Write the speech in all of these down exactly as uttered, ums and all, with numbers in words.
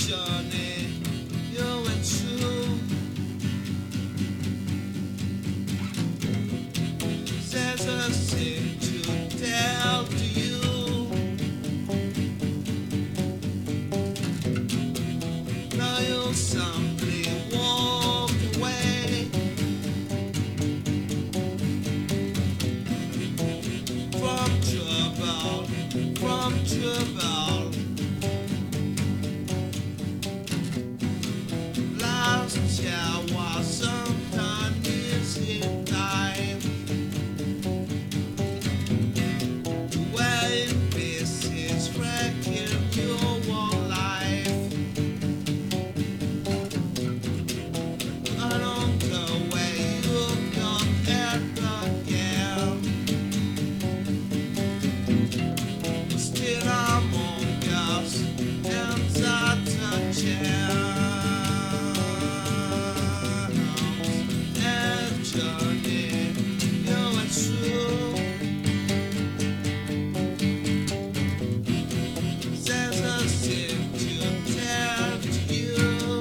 journey you went through. There's a thing to tell to you. Now you'll simply walk away from trouble, from trouble. Last year was sometime easy time. When this is wrecking your whole life, along the way you come ever again. Still among us, inside the chair. And journey you went through. There's a thing to tell to you.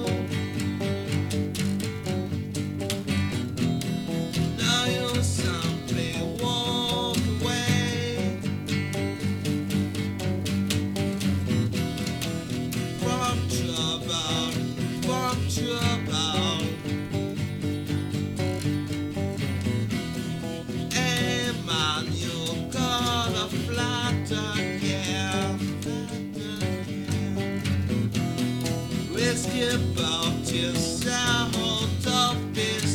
Now you simply walk away from trouble, from trouble. And man, you got a flat again. Risk about yourself, hold up in